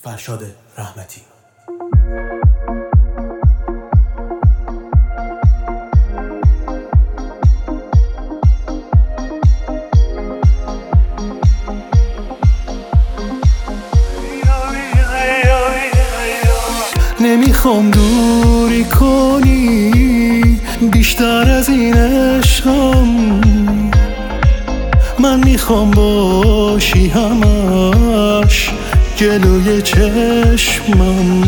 فرشاد رحمتی. نمیخوام دوری کنی بیشتر از این عشقم، من میخوام باشی همش جلوی چشمم،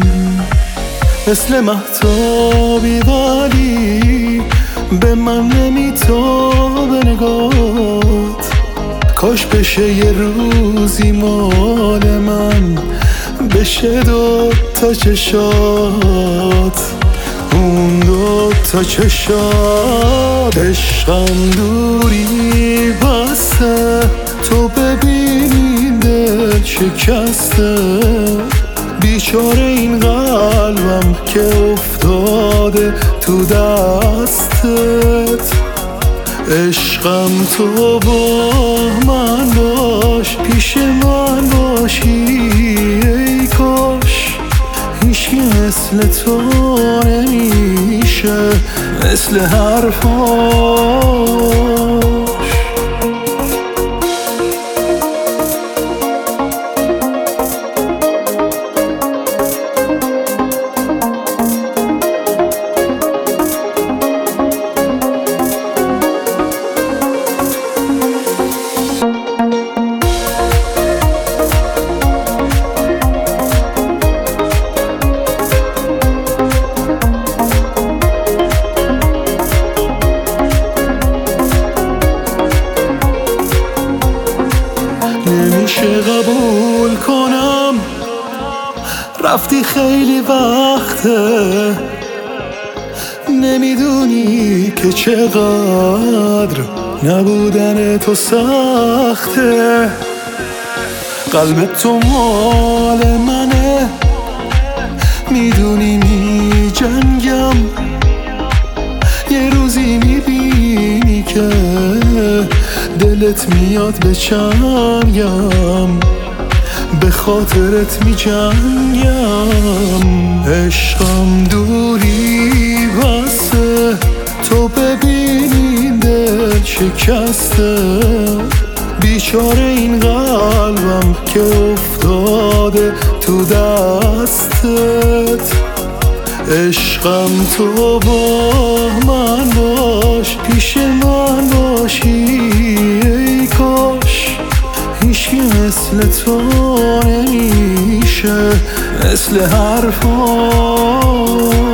مثل مهتابی ولی به من نمیتابه نگات، کاش بشه یه روزی مال من بشه دوتا چشات، اون دوتا چشات. عشقم دوری بسته، تو ببینی دل شکسته، بیچاره این قلبم که افتاده تو دستت. عشقم تو با من باش، پیش من باشی، ای کاش هیچکی مثل تو نمیشه مثل حرفاش. نمیشه قبول کنم رفتی خیلی وقته، نمیدونی که چقدر نبودن تو سخته. قلب تو مال منه، میدونی می جنگم، یه روزی میبینی که دلت میاد به چنگم، به خاطرت می جنگم. عشقم دوری بسته، تو ببینی دل شکسته، بیچاره این قلبم که افتاده تو دستت. عشقم تو با من باش، پیش من باشی، ای کاش هیچکی مثل تو نمیشه مثل حرفاش.